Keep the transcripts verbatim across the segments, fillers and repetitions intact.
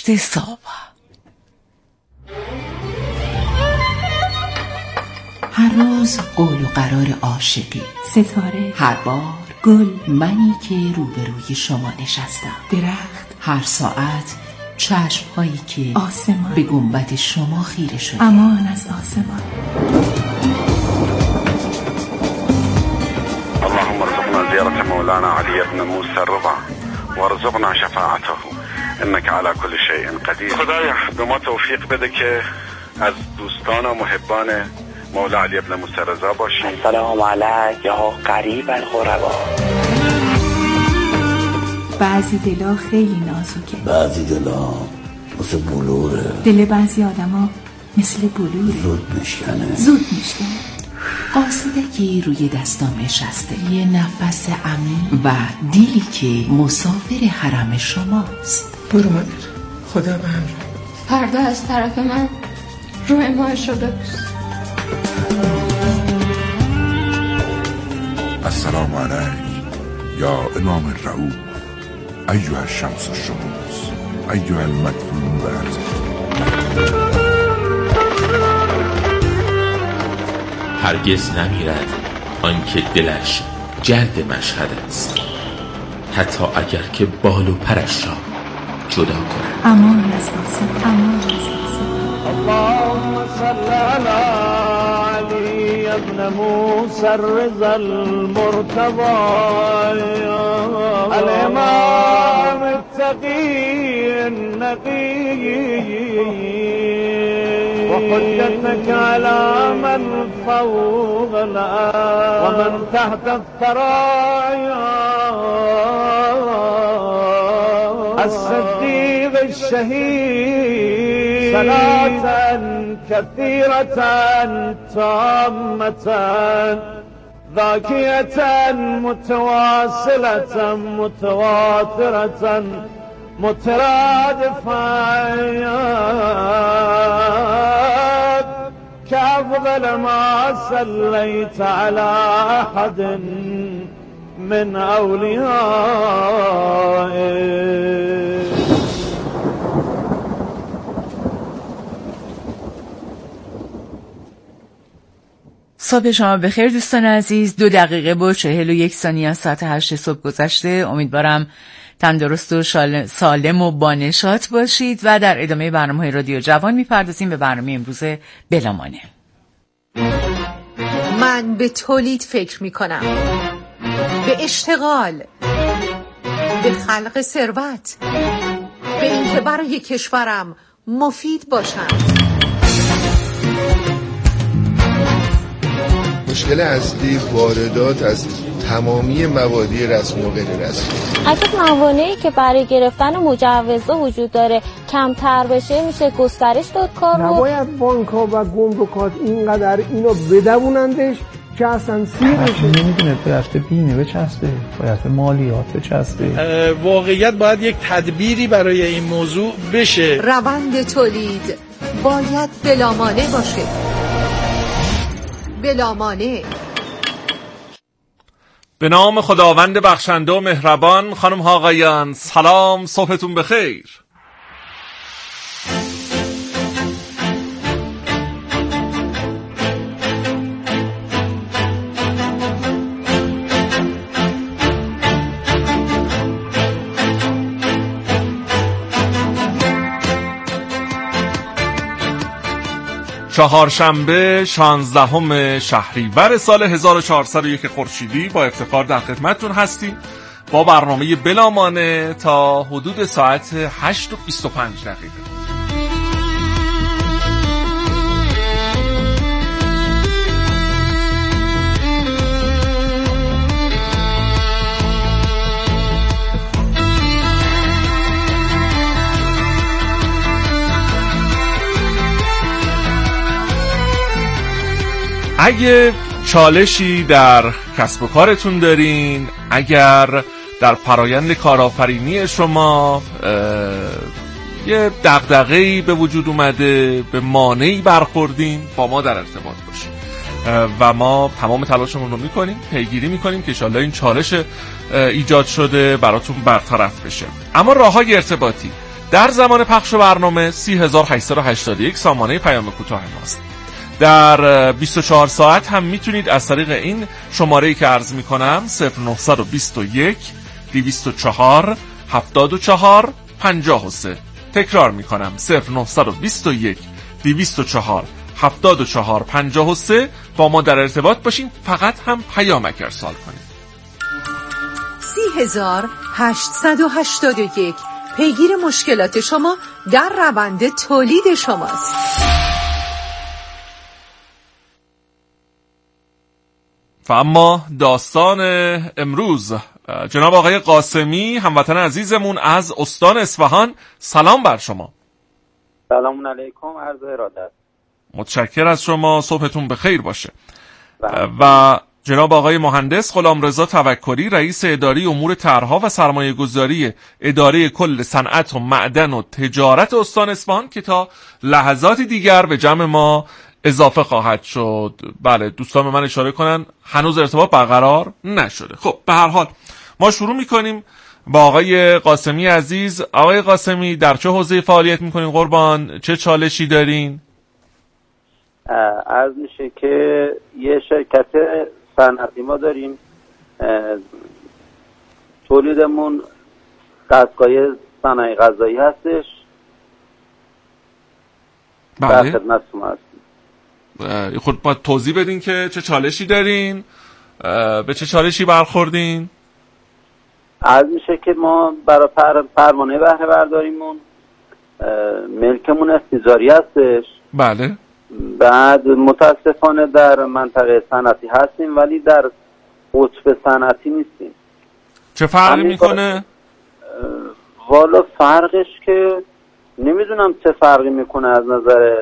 پادکست صبح. هر روز قول و قرار عاشقی، ستاره، هر بار گل، منی که روبروی شما نشستم، درخت، هر ساعت چشم‌هایی که آسمان به گنبد شما خیره شده. امان از آسمان. اللهم ارزقنا زيارة مولانا علي بن موسى الرضا وارزقنا شفاعته انك على كل شيء قدیر. خدایا به ما توفیق بده که از دوستان و محبان مولا علی بن موسی رضا باشیم. السلام علیک یا قریب الغربا. بعضی دلا خیلی نازکه، بعضی دلا مثل بلوره، دل بعضی آدما مثل بلوره، زود میشکنه زود میشکنه. قاصدکی روی دستام نشسته، یه نفس عمیق و دیلی که مسافر حرم شماست. برو مادر، خدا به همراه. پرده از طرف من روی ما شده بود. السلام علیک یا امام الرؤوف ایها الشمس الشموس ایها المدفون برز. هرگز نمیرد آنکه دلش جلد مشهد است، حتی اگر که بال و پرش را جدا کند. امان از آسمان، امان از آسمان. اللهم صل علی علی ابن موسی الرضا المرتضی الامام التقی النقی وحجتك على من فوق الأرض ومن تحت الثرايا الصديق الشهيد صلاة كثيرة تامة ذاكية متواصلة متواترة مترادفة كأفضل ما صليت على أحد من أوليائك. صبح شما بخیر دوستان عزیز. دو دقیقه با چهل و یک ثانیه از ساعت هشت صبح گذشته. امیدوارم تندرست و سالم و بانشات باشید و در ادامه برنامه‌های رادیو جوان می‌پردازیم به برنامه امروز بلامانه. من به تولید فکر می‌کنم، به اشتغال، به خلق ثروت، به اینکه برای کشورم مفید باشم. مشکل اصلی واردات از تمامی موادی رسمی و غیر رسمی. اگه موانعی که برای گرفتن مجوزها وجود داره کمتر بشه میشه گسترش داد کار رو. نباید بانک‌ها و گمرکات اینقدر اینو بدونندش که اصلا سیر بشه. نمیدونه باید به بیمه بچسبه، باید به مالیات بچسبه. واقعیت باید یک تدبیری برای این موضوع بشه. روند تولید باید بلامانع باشه. بلامانع. به نام خداوند بخشنده و مهربان. خانم ها آقایان سلام، صبحتون بخیر. چهارشنبه شانزدهم شهریور سال هزار و چهارصد و یک خورشیدی با افتخار در خدمتتون هستیم با برنامه بلامانه تا حدود ساعت هشت و بیست و پنج دقیقه. اگه چالشی در کسب و کارتون دارین، اگر در فرایند کارآفرینی شما یه دغدغه‌ای به وجود اومده، به مانعی برخوردین، با ما در ارتباط باشین و ما تمام تلاشمون رو میکنیم، پیگیری میکنیم که انشالله این چالش ایجاد شده براتون برطرف بشه. اما راه‌های ارتباطی در زمان پخش برنامه سی هزار و هشتصد و هشتاد و یک سامانه پیام کوتاه ماست. در بیست و چهار ساعت هم میتونید از طریق این شماره‌ای که عرض میکنم صفر نه دو یک دویست و چهار هفتاد و چهار پنجاه و سه، تکرار میکنم صفر نه دو یک دویست و چهار هفتاد و چهار پنجاه و سه، با ما در ارتباط باشین، فقط هم پیامک ارسال کنید. سی هزار هشتصد و هشتاد و یک پیگیر مشکلات شما در روند تولید شماست. و اما داستان امروز، جناب آقای قاسمی هموطن عزیزمون از استان اصفهان، سلام بر شما. سلام علیکم، عرض ارادت. متشکر از شما، صبحتون بخیر باشه. و جناب آقای مهندس غلامرضا توکلی، رئیس اداره امور طرح‌ها و سرمایه‌گذاری اداره کل صنعت و معدن و تجارت استان اصفهان که تا لحظاتی دیگر به جمع ما اضافه خواهد شد. بله، دوستان به من اشاره کنن هنوز ارتباط برقرار نشده. خب به هر حال ما شروع میکنیم با آقای قاسمی عزیز. آقای قاسمی، در چه حوزه فعالیت میکنین قربان؟ چه چالشی دارین؟ عرض میشه که یه شرکت صنعتی ما داریم، تولیدمون دستگاه صنایع غذایی هستش. بله. در خدمت شما هستیم. خود باید توضیح بدین که چه چالشی دارین، به چه چالشی برخوردین؟ عرض میشه که ما برای پر پروانه بهره برداریمون ملکمون استیجاری هستش. بله. بعد متاسفانه در منطقه صنعتی هستیم ولی در قطب صنعتی نیستیم. چه فرقی میکنه؟ والا فرقش که نمیدونم چه فرقی میکنه از نظر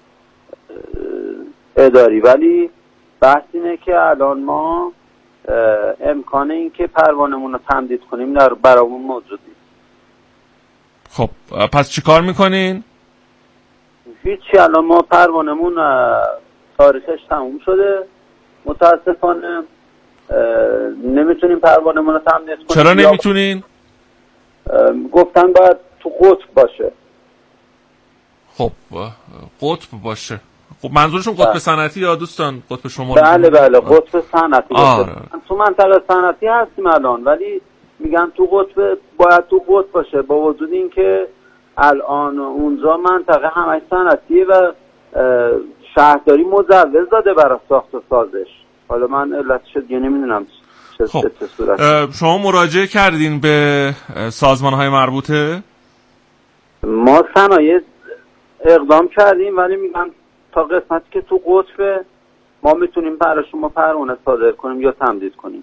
اداری، ولی بحث اینه که الان ما امکانه این که پروانمون رو تمدید کنیم در برامون موجود نیست. خب پس چی کار میکنین؟ هیچی، الان ما پروانمون تاریخش تموم شده، متاسفانه نمیتونیم پروانمون رو تمدید کنیم. چرا نمیتونین؟ گفتن باید تو قطب باشه. خب قطب باشه. خب منظورشون قطب صنعتی یا دوستان قطب شما؟ بله بله قطب صنعتی باشه. تو منطقه صنعتی هستیم الان ولی میگن تو قطب باید تو قطب باشه، با وجود این که الان اونجا منطقه همش صنعتیه و شهرداری مجوز داده برای ساخت و سازش. حالا من علتش دیگه نمیدونم چه خب. چه صورتی. شما مراجعه کردین به سازمان‌های مربوطه؟ ما صنایع اقدام کردیم ولی میگن تا قسمتی که تو قطب ما میتونیم برای شما پروانه صادر کنیم یا تمدید کنیم.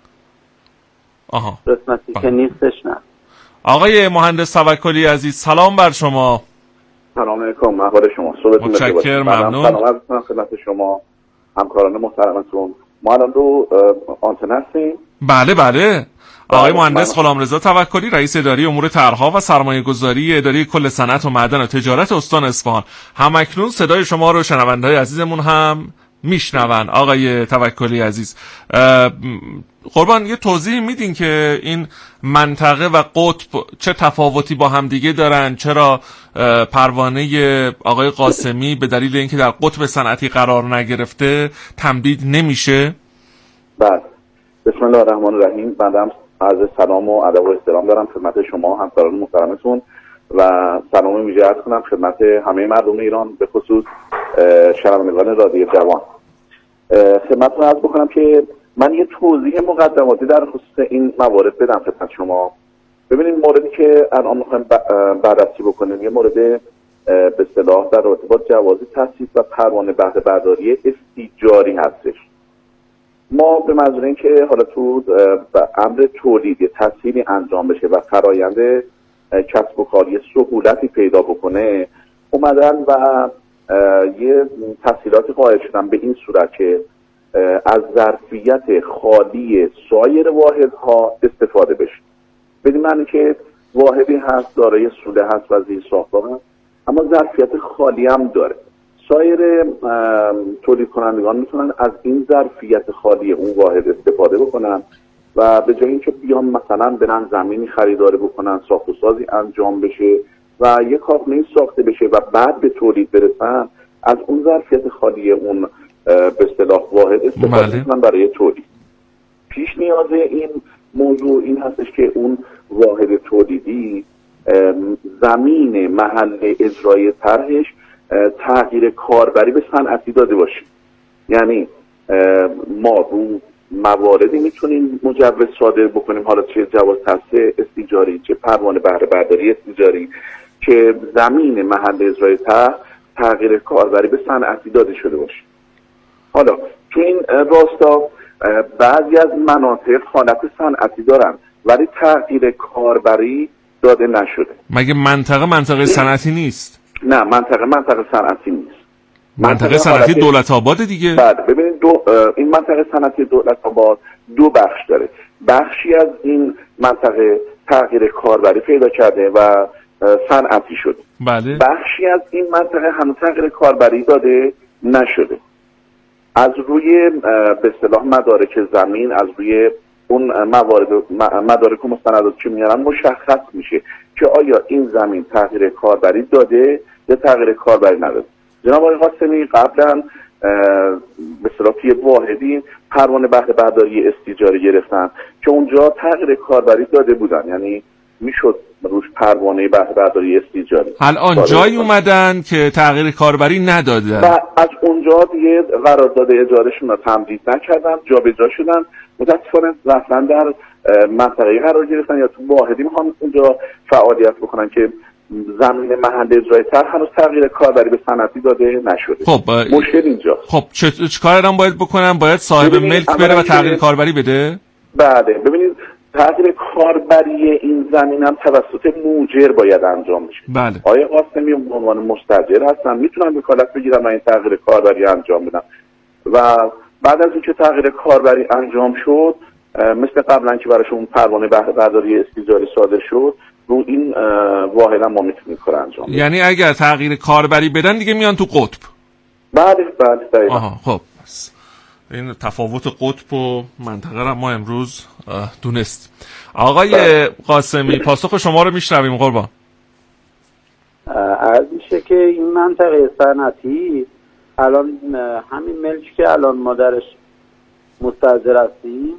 آها. قسمتی که نیستش نه. آقای مهندس توکلی عزیز، سلام بر شما. سلام علیکم، احوال شما؟ صحبتون بخیر باشه. متشکرم، ممنون. سلام عرض می‌کنم خدمت شما همکاران محترمتون. ما الان رو آنتن هستیم. بله بله. آقای مهندس غلامرضا توکلی، رئیس اداره امور طرح‌ها و سرمایه‌گذاری اداره کل صنعت و معدن و تجارت استان اصفهان. همکنون صدای شما رو شنونده‌های عزیزمون هم میشنون. آقای توکلی عزیز، قربان یه توضیح میدین که این منطقه و قطب چه تفاوتی با هم دیگه دارن؟ چرا پروانه آقای قاسمی به دلیل اینکه در قطب صنعتی قرار نگرفته تمدید نمیشه؟ بله. بسم الله الرحمن الرحیم. بنده عرض سلام و ادب و احترام دارم خدمت شما همکاران محترمتون و سلام ویژه عرض کنم خدمت همه مردم ایران، به خصوص شنوندگان رادیو جوان. خدمتتون عرض بکنم که من یه توضیح مقدماتی در خصوص این موارد بدم خدمت شما. ببینید موردی که الان میخوایم بررسی بکنیم یه مورد به اصطلاح در رابطه با جواز تأسیس و پروانه بهره برداری استیجاری هستش. ما به منظور این که حالا تو امر تولید تسهیلی انجام بشه و فرایند کسب و کاری سهولتی پیدا بکنه اومدن و یه تسهیلاتی قائل شدن به این صورت که از ظرفیت خالی سایر واحدها استفاده بشه. بدین معنی که واحدی هست دارای سوله هست و زیر ساختار هست اما ظرفیت خالی هم داره. سایر تولید کنندگان میتونن از این ظرفیت خالی اون واحد استفاده بکنن و به جای اینکه بیان مثلا برن زمینی خریداری بکنن، ساخت و سازی انجام بشه و یک کارخونه ساخته بشه و بعد به تولید برسن، از اون ظرفیت خالی اون به اصطلاح واحد استفاده میکنن برای تولید. پیش نیاز این موضوع این هستش که اون واحد تولیدی زمین محل اجرای طرحش تغییر کاربری به صنعتی داده باشه. یعنی ما رو مواردی میتونیم مجوز صادر بکنیم، حالا چه جواز تصحیح استیجاری، چه پروانه بهره برداری استیجاری، که زمین محل اجرای طرح تغییر کاربری به صنعتی داده شده باشه. حالا تو این راستا بعضی از مناطق حالت صنعتی دارن ولی تغییر کاربری داده نشده. مگه منطقه منطقه صنعتی نیست؟ نه، منطقه منطقه صنعتی نیست. منطقه صنعتی دولت آباد دیگه. بله، ببینید دو این منطقه صنعتی دولت آباد دو بخش داره. بخشی از این منطقه تغییر کاربری پیدا کرده و صنعتی شده. بله. بخشی از این منطقه هنوز تغییر کاربری داده نشده. از روی به اصطلاح مدارک زمین، از روی اون موارد مدارک و مستندات که میارن مشخص میشه که آیا این زمین تغییر کاربری داده یا تغییر کاربری نداده. جناب آقای قاسمی قبلا به اصطلاح توی واحدی پروانه بهره برداری استیجاری گرفتن که اونجا تغییر کاربری داده بودن، یعنی میشد روش پروانه بهره برداری استیجاری. الان جایی اومدن که تغییر کاربری ندادن و از اونجا دیگه قرارداد اجارهشون رو تمدید نکردن، جابجا شدن، متاسفانه رفتن در منطقه‌ای قرار گرفتن یا تو واحدی میخوان اونجا فعالیت بکنن که زمین محل اجرای طرح هنوز تغییر کاربری به صنعتی داده نشده. خب مشکل اینجا. خب چه چیکار الان باید بکنم؟ باید صاحب ملک بره و تغییر کاربری بده؟ بله، ببینید تغییر کاربری این زمین هم توسط موجر باید انجام بشه. بله. آقای قاسمی به عنوان مستاجر هستن، میتونن وکالت بگیرن و این تغییر کاربری انجام بدن و بعد از اینکه تغییر کاربری انجام شد، مثل قبلا که براشون پروانه بهره برداری استیجاری صادر شد، رو این واحد هم ما میتونیم کار انجام بدیم. یعنی اگر تغییر کاربری بدن دیگه میان تو قطب. بله بله دقیقاً. آها، خب این تفاوت قطب و منطقه را ما امروز دونست. آقای بله. قاسمی پاسخ شما رو میشنویم قربان. عرض میشه که این منطقه صنعتی الان همین ملک که الان ما درش مستاجر هستیم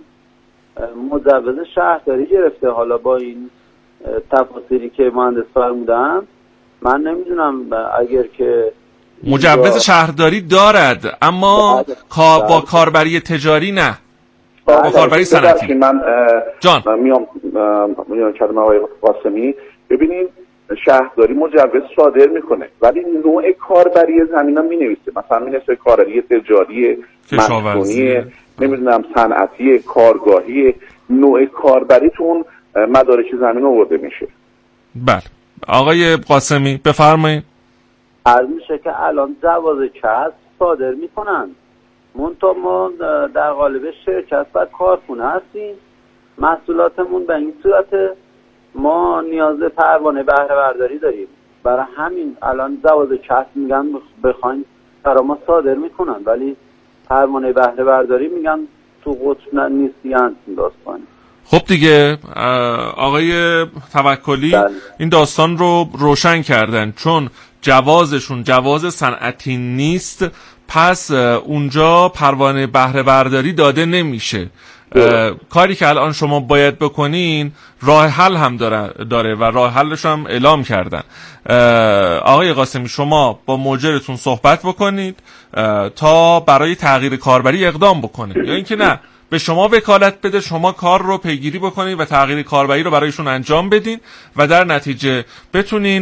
مجوز شهرداری گرفته. حالا با این تفاصیلی که مهندس فرمودن من نمیدونم اگر که مجوز شهرداری دارد اما با, با کاربری تجاری نه، با کاربری صنعتی. من جان میام میام کلمه آقای قاسمی، ببینید شهرداری مجوز صادر میکنه ولی نوع کاربری زمینا مینویسه، مثلا مینویسه کاربری تجاری، مسکونی، نمیدونم صنعتی، کارگاهی، نوع کاربریتون مدارک زمین آورده میشه. بله آقای قاسمی بفرمایید. عرض میشه که الان جواز کسب صادر میکنن، منتها ما در قالب شرکت و کارخونه هستیم، محصولاتمون به این صورت ما نیاز به پروانه بهره برداری داریم، برای همین الان جواز کسب میگن بخواین برای ما صادر میکنن ولی پروانه بهره برداری میگن تو قطب نیستی هستیم داستانی. خب دیگه آقای توکلی بله. این داستان رو روشن کردن، چون جوازشون جواز صنعتی نیست پس اونجا پروانه بهره برداری داده نمیشه. کاری که الان شما باید بکنین راه حل هم داره, داره و راه حلش هم اعلام کردن. آقای قاسمی شما با موجرتون صحبت بکنید تا برای تغییر کاربری اقدام بکنید، یا اینکه نه به شما وکالت بده، شما کار رو پیگیری بکنید و تغییر کاربری رو برایشون انجام بدین و در نتیجه بتونین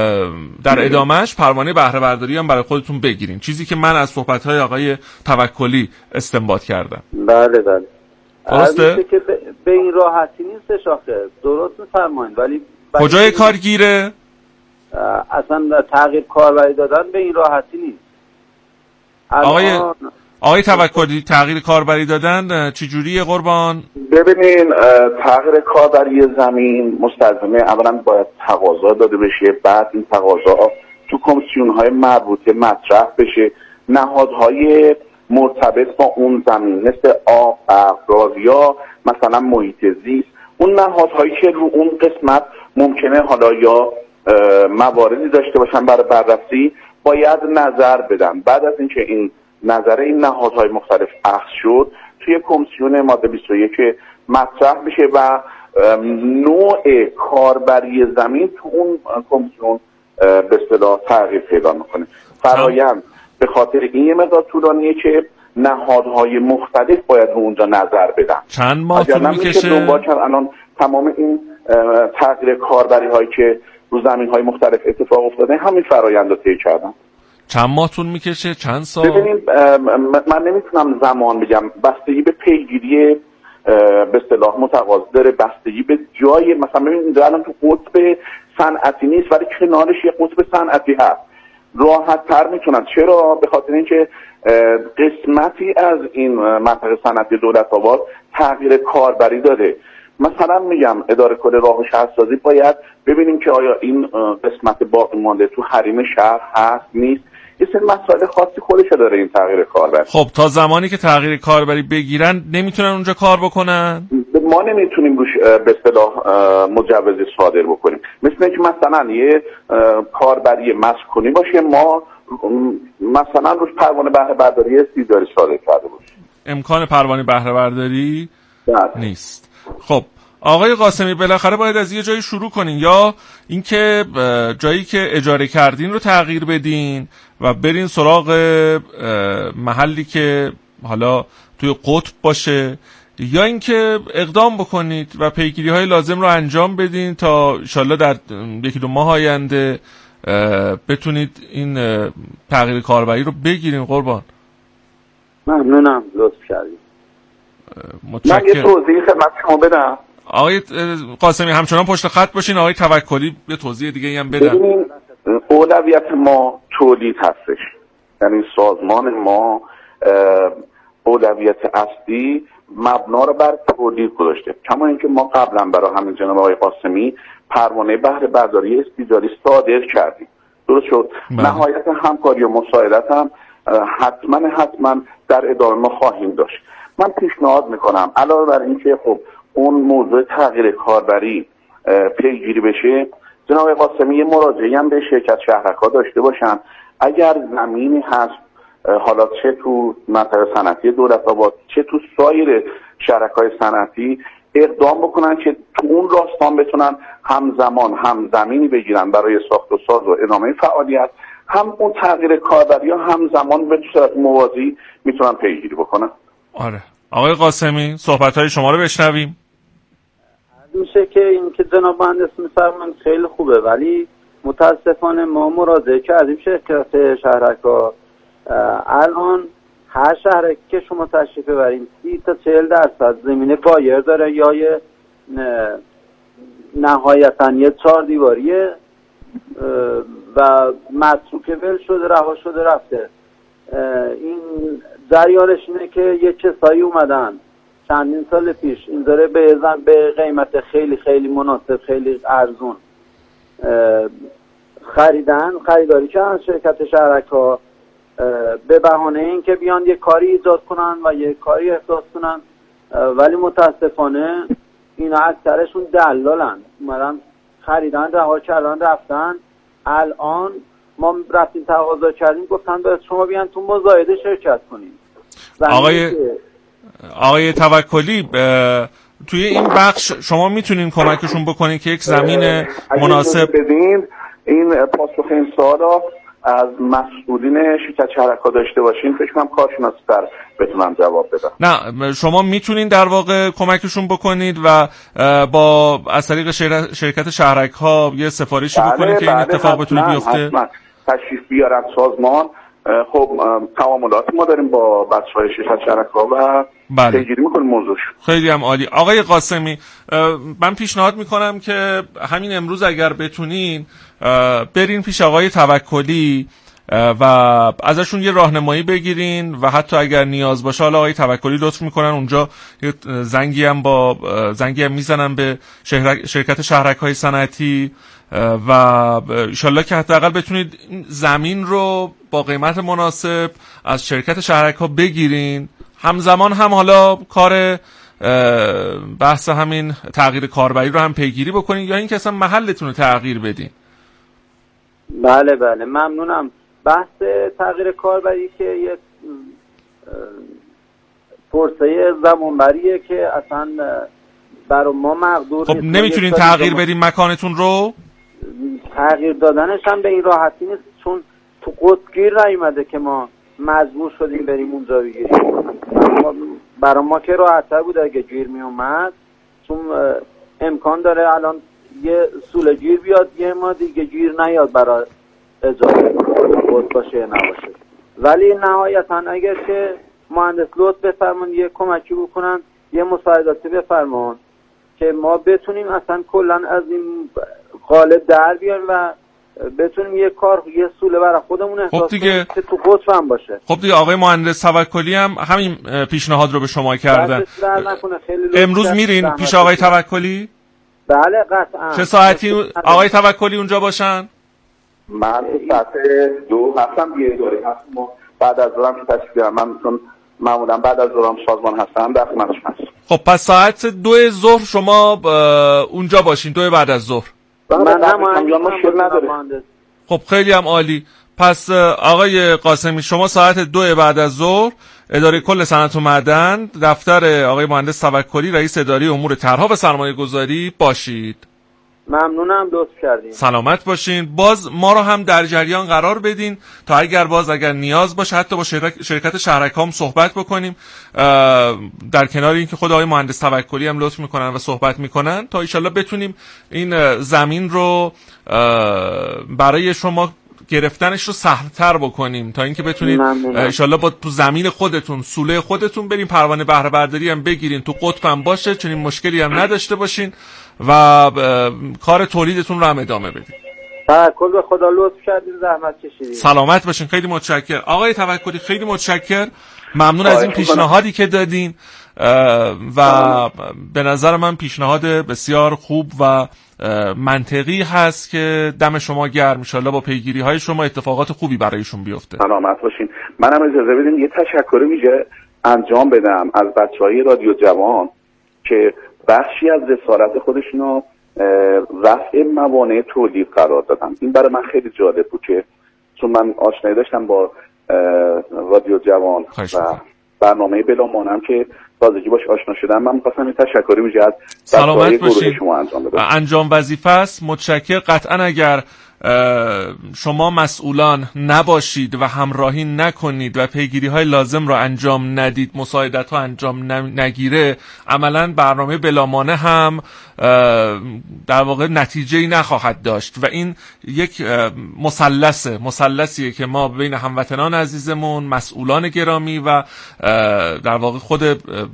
در ادامهش پروانه بهره برداری هم برای خودتون بگیرین، چیزی که من از صحبت‌های آقای توکلی استنباط کردم. بله بله درسته؟ که به این راحتی نیست شاخه، درست می‌فرمایید، ولی کجای کارگیره؟ اصلا تغییر کاربری دادن به این راحتی نیست. آقای آقای توکلی تغییر کاربری دادن چجوریه قربان؟ ببینین تغییر کاربری زمین مستلزمه اولا باید تقاضا داده بشه، بعد این تقاضا تو کمیسیون‌های مربوطه مطرح بشه، نهادهای مرتبط با اون زمین مثل آب، افراز یا مثلا محیط زیست، اون نهادهایی که رو اون قسمت ممکنه حالا یا مواردی داشته باشن برای بررسی، باید نظر بدن. بعد از اینکه این نظر این نهادهای مختلف اخذ شد، توی کمیسیون ماده بیست و یک مطرح بشه و نوع کاربری زمین تو اون کمیسیون به اصطلاح تغییر پیدا میکنه. فرآیند به خاطر این یه مقدار طولانیه که نهادهای مختلف باید رو اونجا نظر بدن. چند ماه طول میکشه؟ دنبال کرد الان تمام این تغییر کاربری هایی که رو زمین های مختلف اتفاق افتاده همین فرآیند رو طی کردن. چند ماه طول میکشه؟ چند سال؟ ببینید من نمیتونم زمان بگم، بستگی به پیگیری به اصطلاح متقاضی داره، بستگی به جای. مثلا ببینید الان تو قطب صنعتی نیست ولی کنارش یه قطب صنعتی هست، راحت تر میتونن. چرا؟ به خاطر اینکه قسمتی از این منطقه صنعتی دولت‌آباد تغییر کاربری داره. مثلا میگم اداره کل راه و شهرسازی باید ببینیم که آیا این قسمت باقی مانده تو حریم شهر هست نیست. یه سری مسائل خاصی خودشه داره این تغییر کاربری. خب تا زمانی که تغییر کاربری بگیرن نمیتونن اونجا کار بکنن؟ ما نمیتونیم روش به اصطلاح مجوزی صادر بکنیم. مثل اینکه مثلا یه کاربری مسکونی باشه، ما مثلا روش پروانه بهره برداری استیجاری صادر کرده باشیم. امکان پروانه بهره برداری نیست. خب آقای قاسمی بالاخره باید از یه جایی شروع کنین، یا اینکه جایی که اجاره کردین رو تغییر بدین و برین سراغ محلی که حالا توی قطب باشه، یا اینکه اقدام بکنید و پیگیری‌های لازم رو انجام بدین تا انشالله در یکی دو ماه آینده بتونید این تغییر کاربری رو بگیرین. قربان ممنونم، لطف کردید. من یه توضیح خدمت شما بدم. آقای قاسمی همچنان پشت خط باشین، آقای توکلی یه توضیح دیگه هم بدن. ببینین اولویت ما تولید هستش، یعنی سازمان ما اولویت اصلی مبنا رو بر تولید گذاشته. کما اینکه ما قبلا برای همین جناب آقای قاسمی پروانه بهره برداری استیجاری صادر کردیم، درست شد. نهایت همکاری و مساعدت هم حتما حتما در ادامه ما خواهیم داشت. من پیشنهاد میکنم علاوه بر اینکه خب اون موضوع تغییر کاربری پیگیری بشه، جناب آقای قاسمی یه مراجعه‌ای هم به شرکت شهرک‌ها داشته باشن. اگر زمینی هست حالا چه تو منطقه صنعتی دولت‌آباد چه تو سایر شرکای صنعتی، اقدام بکنن که تو اون راستان بتونن همزمان هم زمینی بگیرن برای ساخت و ساز و ادامه فعالیت، هم اون تغییر کاربری ها همزمان به صورت موازی میتونن پیگیری بکنن. آره آقای قاسمی صحبت‌های شما رو بشنویم. میشه که این که جناب مهندس میفرمایند خیلی خوبه، ولی متاسفانه ما مراجعه کردیم شرکت شهرک‌ها، الان هر شهر که شما تشریف ببرین سی تا چهل درصد زمینه بایر داره یا یه نهایتاً یه چهار دیواریه و متروکه ول شده رها شده رفته. این جریانش اینه که یه کسایی اومدن چندین سال پیش این داره به به قیمت خیلی خیلی مناسب خیلی ارزون خریدن خریداری کردن شرکت شهرک‌ها به بهانه این که بیان یه کاری ایجاد کنن و یه کاری احداث کنن، ولی متاسفانه اینا اکثرشون دلالن، اومدن خریدن رها کردن رفتن. الان ما رفتیم تقاضا کردیم گفتن به شما بیان تو مزایده شرکت کنیم. آقای آقای توکلی توی این بخش شما میتونین کمکشون بکنین که یک زمین مناسب بدین؟ این پاسخ این سوالا از مسئولین شرکت شهرک‌ها داشته باشین فکر کنم کارشناس‌تر بتونن جواب بدن. نه شما میتونین در واقع کمکشون بکنید و با از طریق شرکت شهرک‌ها یه سفارشی بله بکنید که این اتفاق بتونه بیفته. حتما تشریف بیارن سازمان. خب تعاملات ما داریم با بچه‌های شرکت شهرک‌ها و بله. پیگیری میکنیم موضوعش. خیلی هم عالی. آقای قاسمی من پیشنهاد میکنم که همین امروز اگر بتونین برین پیش آقای توکلی و ازشون یه راهنمایی بگیرین و حتی اگر نیاز باشه حالا آقای توکلی لطف میکنن اونجا یه زنگی هم با زنگی هم میزنن به شرکت شهرک‌های صنعتی و انشالله که حداقل بتونید زمین رو با قیمت مناسب از شرکت شهرک‌ها بگیرین، همزمان هم حالا کار بحث همین تغییر کاربری رو هم پیگیری بکنین یا اینکه اصلا محلتون رو تغییر بدین. بله بله ممنونم. بحث تغییر کاربری که یک پرسه زمانبریه که اصلا برای ما مقدور. خب نمیتونین تغییر بدین مکانتون رو؟ تغییر دادنش هم به این راحتی نیست، چون تو قطب گیر نیومده که ما مجبور شدیم بریم اونجا بگیریم. برای ما که راحت‌تر بود اگه گیر میومد، چون امکان داره الان یه سوله گیر بیاد یه ما دیگه گیر نیاد برای اجازه قطب باشه یا نباشه. ولی نهایتاً اگر که مهندس لطف بفرمون یه کمکی بکنن، یه مساعداتی بفرمون که ما بتونیم اصلا کلا از این قالب در بیاریم و بتونیم یه کار یه سوله برای خودمون احساس کنیم که تو قطب هم باشه. خب دیگه آقای مهندس توکلی هم همین پیشنهاد رو به شما کردن. امروز میرین پیش آقای توکلی؟ بله قطعا. چه ساعتی آقای توکلی اونجا باشن؟ من ساعت دو هستم دیگه داره هستم. ما بعد از ظهرم که تشریف بیارم، من چون معمولا بعد از ظهرم سازمان هستم در خدمتش هستم. خب پس ساعت دو ظهر شما اونجا باشین، دو بعد از ظهر. من هم مشکل نداره. خب خیلی هم عالی. پس آقای قاسمی شما ساعت دو بعد از ظهر اداره کل صنعت و معدن دفتر آقای مهندس توکلی رئیس اداره امور طرحها و سرمایه گذاری باشید. ممنونم، لطف کردین. سلامت باشین. باز ما رو هم در جریان قرار بدین تا اگر باز اگر نیاز باشه حتی با شرک... شرکت شهرکام صحبت بکنیم، در کنار اینکه خود آقای مهندس توکلی هم لطف میکنن و صحبت میکنن تا ان شاءالله بتونیم این زمین رو برای شما گرفتنش رو سهل‌تر بکنیم تا اینکه بتونید ان شاءالله با تو زمین خودتون سوله خودتون بریم پروانه بهره برداری هم بگیرین، تو قطب هم باشه، چنین مشکلی هم نداشته باشین و کار تولیدتون رو هم ادامه بدین. توکل به خدا، لطف کردید، زحمت کشیدید. سلامت باشین، خیلی متشکرم آقای توکلی، خیلی متشکرم، ممنون از این پیشنهادی که دادین و به نظر من پیشنهاد بسیار خوب و منطقی هست که دم شما گرم، ان شاءالله با پیگیری های شما اتفاقات خوبی برایشون بیفته. سلامت باشین. منم اجازه بدین یه تشکر ویژه انجام بدم از بچهای رادیو جوان که بخشی از رسالت خودشونو رفع موانع تولید قرار دادن. این برای من خیلی جالب بود که چون من آشنایی داشتم با رادیو جوان و برنامه بلا مانم که تازگی باش آشنا شدم، من می‌خواستم این تشکری ویژه از سلامت باشین شما انجام بدم. انجام وظیفه است. متشکر. قطعا اگر شما مسئولان نباشید و همراهی نکنید و پیگیری های لازم را انجام ندید، مساعدت ها انجام نگیره، عملا برنامه بلامانه هم در واقع نتیجه‌ای نخواهد داشت و این یک مثلثه مثلثیه که ما بین هموطنان عزیزمون، مسئولان گرامی و در واقع خود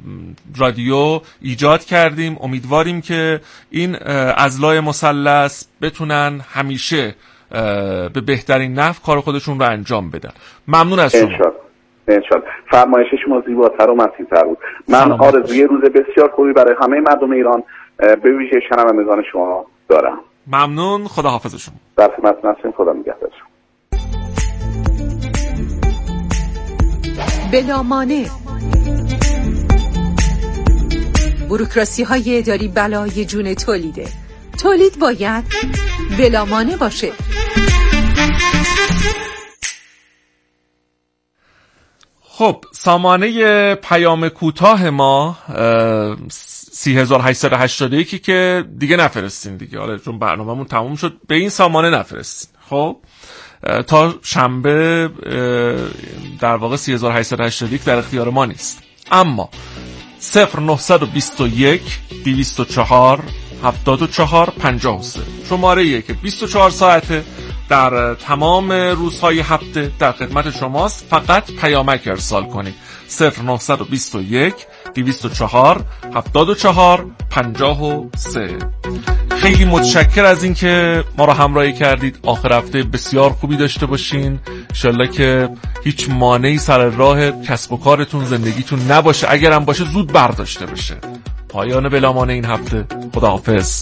رادیو ایجاد کردیم. امیدواریم که این اضلاع مثلث بتونن همیشه به بهترین نحو کار خودشون رو انجام بدن. ممنون از شما. انشالله. فرمایش شما زیباتر و مسیح‌تر بود. من آرزوی روز بسیار خوبی برای همه مردم ایران به ویژه شنوندگان شما دارم. ممنون. خدا حافظ شما. در خدمت هستیم. خدا نگهدار شما. بلامانع بوروکراسی های اداری بلای جون تولیده. تولید باید بلامانع باشه. خب سامانه پیام کوتاه ما سی هزار و هشتصد و هشتاد و یک که دیگه نفرستین دیگه، حالا چون برنامه‌مون تموم شد به این سامانه نفرستین. خب تا شنبه در واقع سی هزار و هشتصد و هشتاد و یک در اختیار ما نیست، اما صفر نهصد و بیست و یک دویست و چهار هفتاد و چهار پنجاه و سه شماره‌ایه که بیست و چهار ساعته در تمام روزهای هفته در خدمت شماست. فقط پیامک ارسال کنید. صفر نهصد و بیست و یک دویست و چهار هفتاد و چهار پنجاه و سه. خیلی متشکر از این که ما رو همراهی کردید. آخر هفته بسیار خوبی داشته باشین. انشالله که هیچ مانعی سر راه کسب و کارتون، زندگیتون نباشه. اگرم باشه زود برداشته بشه. پایان بلامانع این هفته. خداحافظ.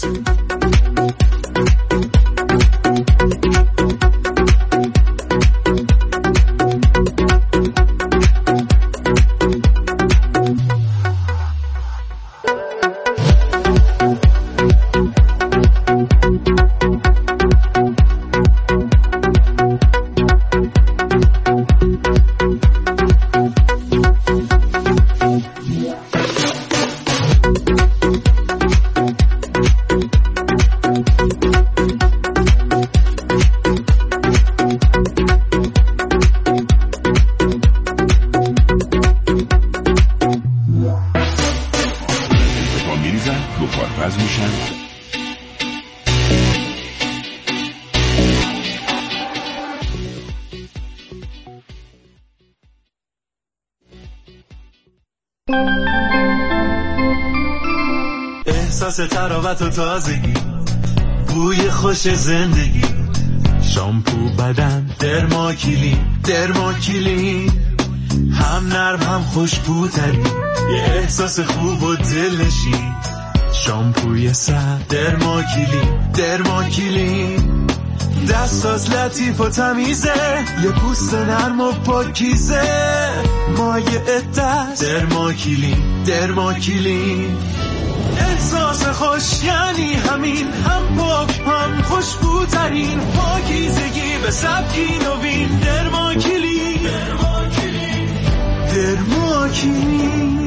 احساس تراوت و تازگی، بوی خوش زندگی، شامپو بدن درماکیلی، درماکیلی هم نرم هم خوشبوتری، یه احساس خوب و دلنشین. شامپوی سر درماکیلی، درماکیلی دستاز لطیف و تمیزه، یه پوست نرم و پاکیزه، مایع دست درماکیلی، درماکیلی احساس خوش یعنی همین، هم پاک هم خوشبوترین، پاکیزگی به سبکی نوین. درماکیلی، درماکیلی، درماکیلی.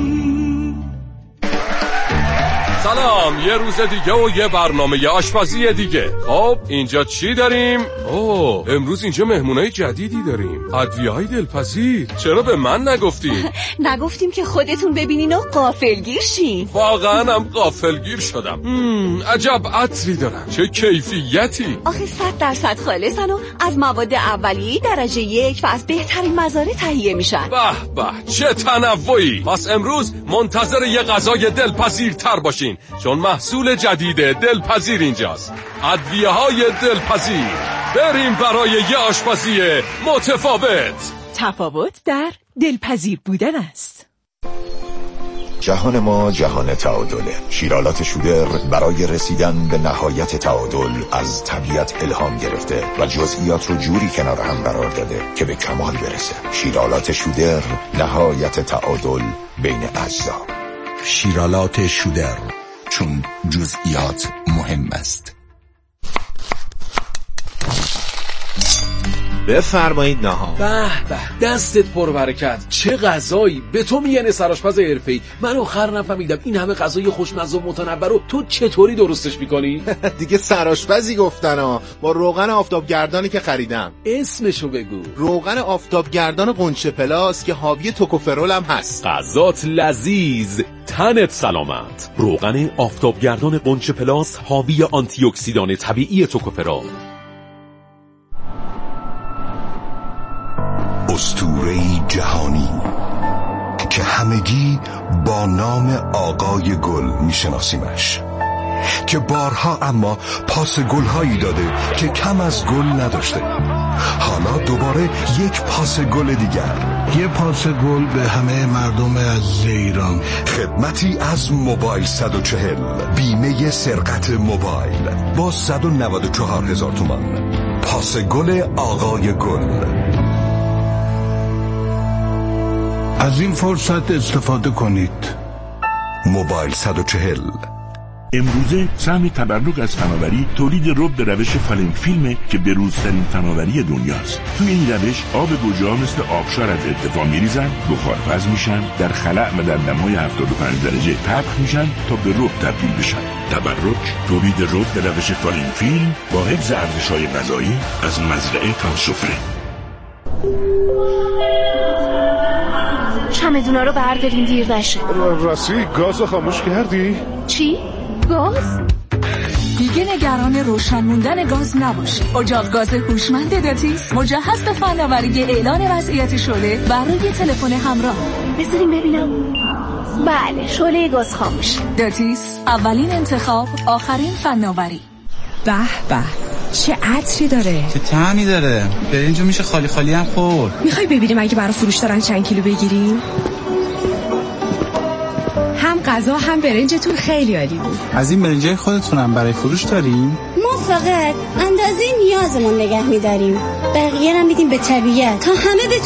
سلام، یه روز دیگه و یه برنامه آشپزی دیگه. خب اینجا چی داریم؟ اوه، امروز اینجا مهمونای جدیدی داریم، ادویه‌های دلپذیر. چرا به من نگفتین؟ نگفتیم که خودتون ببینین و غافلگیر شین. واقعا هم غافلگیر شدم. مم، عجب عطری دارن، چه کیفیتی. آخه صد درصد خالصن و از مواد اولیه درجه یک و از بهترین مزارع تهیه میشن. به به، چه تنوعی. پس امروز منتظر یه غذای دلپذیر تر باشین، چون محصول جدید دلپذیر اینجاست. ادویه‌های دلپذیر. بریم برای یه آشپزی متفاوت. تفاوت در دلپذیر بودن است. جهان ما جهان تعادله. شیرالات شودر برای رسیدن به نهایت تعادل از طبیعت الهام گرفته و جزئیات رو جوری کنار هم قرار داده که به کمال برسه. شیرالات شودر، نهایت تعادل بین اجزا. شیرالات شودر، چون جزئیات مهم است. بفرمایید نهار. به به، دستت پر برکت. چه غذایی! به تو میگن سرآشپز حرفه‌ای. من آخر نفهمیدم این همه غذای خوشمزه و متنوع رو تو چطوری درستش میکنی؟ دیگه سرآشپزی گفتن ها، با روغن آفتابگردانی که خریدم. اسمشو بگو. روغن آفتابگردان قنچه پلاس که حاوی توکوفرول هم هست. غذات لذیذ، تنت سلامت. روغن آفتابگردان قنچه پلاس حاوی آنتی اکسیدان طبیعی توکوفرول. اسطوره‌ای جهانی که همگی با نام آقای گل میشناسیمش، که بارها اما پاس گل‌هایی داده که کم از گل نداشته. حالا دوباره یک پاس گل دیگر، یه پاس گل به همه مردم عزیز ایران. خدمتی از موبایل صد و چهل، بیمه سرقت موبایل با صد و نود و چهار هزار تومان. پاس گل آقای گل. از این فرصت استفاده کنید. موبایل صد و چهل. امروزه سهم تبرک از فناوری تولید رب به روش فالنگ فیلمه که بروزترین فناوری دنیاست. توی این روش آب گوجه‌ها مثل آبشار از ارتفاع میریزن، بخارپز میشن، در خلأ و در دمای هفتاد و پنج درجه پخش میشن تا به رب تبدیل بشن. تبرک تولید رب به روش فالنگ فیلم با حفظ ارزش‌های غذایی از مزرعه تا سفره. چمدونا رو بردارین دیر نشه. راستی گازو خاموش کردی؟ چی؟ گاز؟ دیگه نگران روشن موندن گاز نباشید. اجاق گاز هوشمند داتیس مجهز به فناوری اعلان وضعیت شعله بر روی تلفن همراه. بذاریم ببینم. بله، شعله گاز خاموش. داتیس، اولین انتخاب، آخرین فناوری. به به، چه عطری داره، چه طعمی داره. برنجو میشه خالی خالی هم خورد. میخوای ببینیم اگه برای فروش دارن چند کیلو بگیریم؟ هم غذا هم برنجتون خیلی عالی بود. از این برنجای خودتونم برای فروش داریم؟ ما فقط اندازه نیازمون نگه میداریم، بقیه رو میدیم به طبیعت تا همه